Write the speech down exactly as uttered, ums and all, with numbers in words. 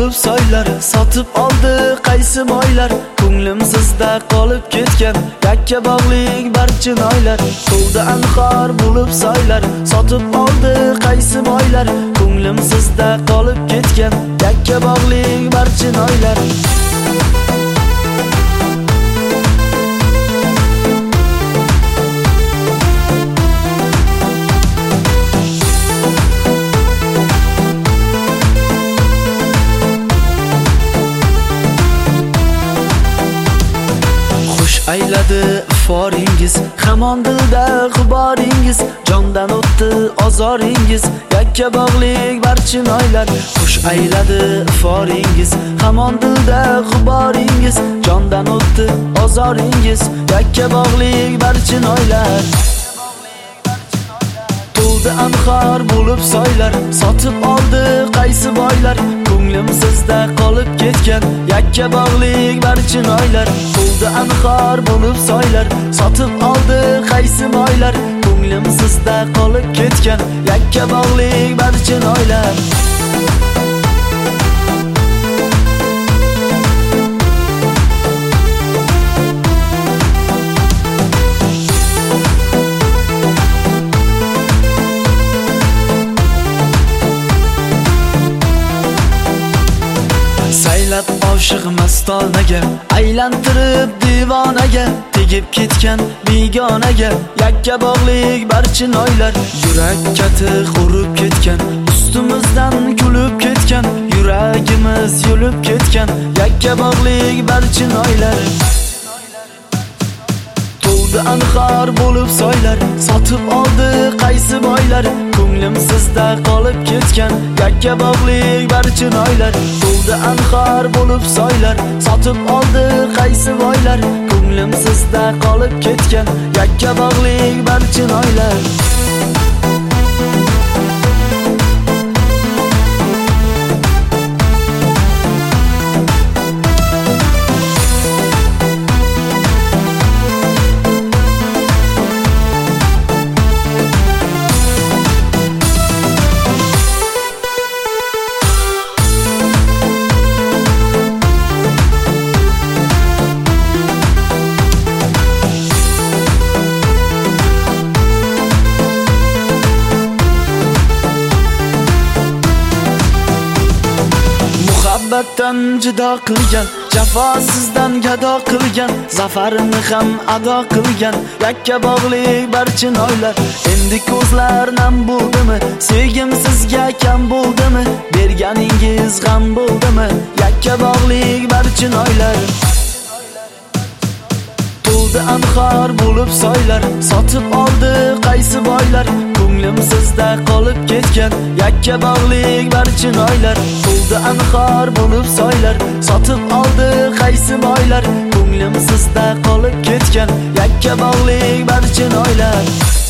bo'lib soylar sotib oldi qaysi moylar, ko'nglim sizda qolib ketgan yakka bog'lik barchinoylar. To'ldi anhor bo'lib soylar sotib oldi qaysi moylar, ko'nglim sizda qolib ketgan yakka bog'lik barchinoylar. Ayladi foringiz, hamon dilda g'uboringiz, jondan o'tdi ozoringiz, yakka bog'lik barchinoylar. Xush ayladi foringiz, hamon dilda g'uboringiz, jondan o'tdi ozoringiz, yakka bog'lik barchinoylar. To'ldi anhor bo'lib soylar sotib oldi qaysi boylar, ko'nglim sizda qolib ketgan yakka bog'lik barchinoylar. To'ldi anhor bo'lib soylar sotib oldi qaysi boylar, ko'nglim sizda qolib ketgan yakka bog'lik barchinoylar. Saylab oshiq mastonaga, aylantirib divonaga, tegib ketgan begonaga, yakka bog'lik barchinoylar. Yurak kati qurib ketgan, ustimizdan kulib ketgan, yuragimiz yulib ketgan yakka bog'lik barchinoylar. To'ldi anhor bo'lib soylar sotib oldi qaysi boylar, ko'nglim sizda qolib ketgan yakka bog'lik barchinoylar. To'ldi anhor bo'lib soylar sotib oldi qaysi boylar, ko'nglim sizda qolib ketgan yakka bog'lik barchinoylar. Muhabbatdan judo qilgan, jafosizdan gado qilgan, zafarini ham ado qilgan yakka bog'lik barchinoylar. Endi ko'zlar nam bo'ldimi, sevgim sizga kam bo'ldimi, berganingiz g'am bo'ldimi yakka bog'lik barchinoylar. To'ldi anhor bo'lib soylar sotib oldi qaysi boylar, ko'nglim sizda qolib ketgan yakka bog'lik barchinoylar. To'ldi anhor bo'lib soylar sotib oldi qaysi boylar, ko'nglim sizda qolib ketgan yakka bog'lik barchinoylar.